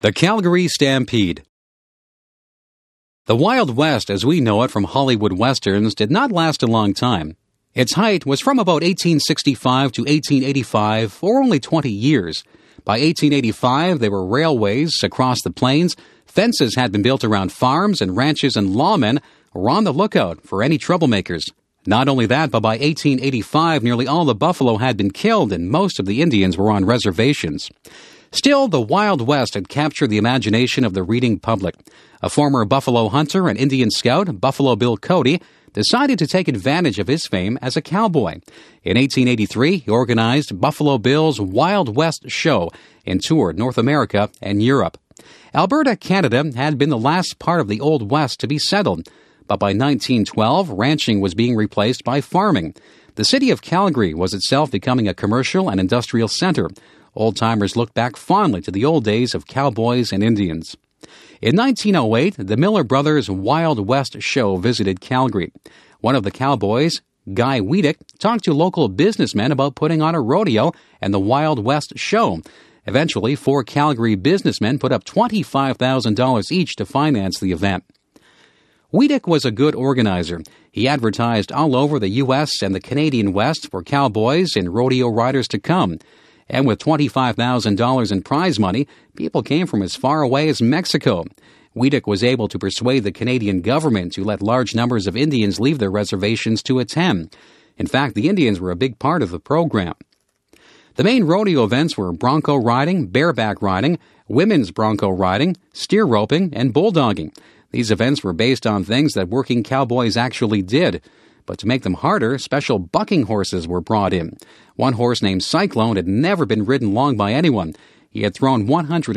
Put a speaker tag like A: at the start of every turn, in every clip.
A: The Calgary Stampede. The Wild West, as we know it from Hollywood westerns, did not last a long time. Its height was from about 1865 to 1885, or only 20 years. By 1885, there were railways across the plains, fences had been built around farms, and ranches and lawmen were on the lookout for any troublemakers. Not only that, but by 1885, nearly all the buffalo had been killed, and most of the Indians were on reservations. Still, the Wild West had captured the imagination of the reading public. A former buffalo hunter and Indian scout, Buffalo Bill Cody, decided to take advantage of his fame as a cowboy. In 1883, he organized Buffalo Bill's Wild West Show and toured North America and Europe. Alberta, Canada, had been the last part of the Old West to be settled, but by 1912, ranching was being replaced by farming. The city of Calgary was itself becoming a commercial and industrial center. Old-timers look back fondly to the old days of cowboys and Indians. In 1908, the Miller Brothers Wild West Show visited Calgary. One of the cowboys, Guy Weedick, talked to local businessmen about putting on a rodeo and the Wild West Show. Eventually, 4 Calgary businessmen put up $25,000 each to finance the event. Weedick was a good organizer. He advertised all over the U.S. and the Canadian West for cowboys and rodeo riders to come. And with $25,000 in prize money, people came from as far away as Mexico. Weedick was able to persuade the Canadian government to let large numbers of Indians leave their reservations to attend. In fact, the Indians were a big part of the program. The main rodeo events were bronco riding, bareback riding, women's bronco riding, steer roping, and bulldogging. These events were based on things that working cowboys actually did. But to make them harder, special bucking horses were brought in. One horse named Cyclone had never been ridden long by anyone. He had thrown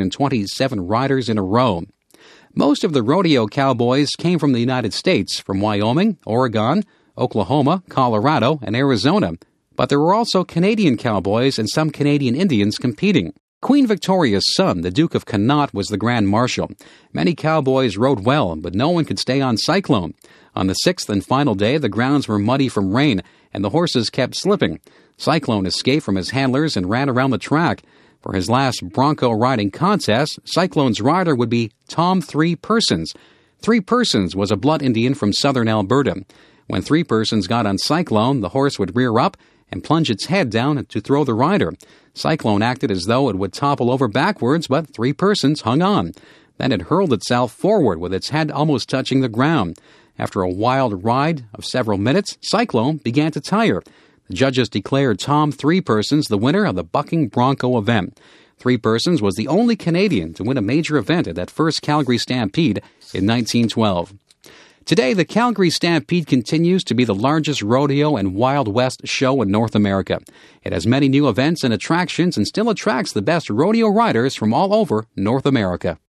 A: 127 riders in a row. Most of the rodeo cowboys came from the United States, from Wyoming, Oregon, Oklahoma, Colorado, and Arizona. But there were also Canadian cowboys and some Canadian Indians competing. Queen Victoria's son, the Duke of Connaught, was the Grand Marshal. Many cowboys rode well, but no one could stay on Cyclone. On the 6th and final day, the grounds were muddy from rain, and the horses kept slipping. Cyclone escaped from his handlers and ran around the track. For his last bronco riding contest, Cyclone's rider would be Tom Three Persons. Three Persons was a blood Indian from southern Alberta. When Three Persons got on Cyclone, the horse would rear up and plunge its head down to throw the rider. Cyclone acted as though it would topple over backwards, but Three Persons hung on. Then it hurled itself forward with its head almost touching the ground. After a wild ride of several minutes, Cyclone began to tire. The judges declared Tom Three Persons the winner of the bucking bronco event. Three Persons was the only Canadian to win a major event at that first Calgary Stampede in 1912. Today, the Calgary Stampede continues to be the largest rodeo and Wild West show in North America. It has many new events and attractions and still attracts the best rodeo riders from all over North America.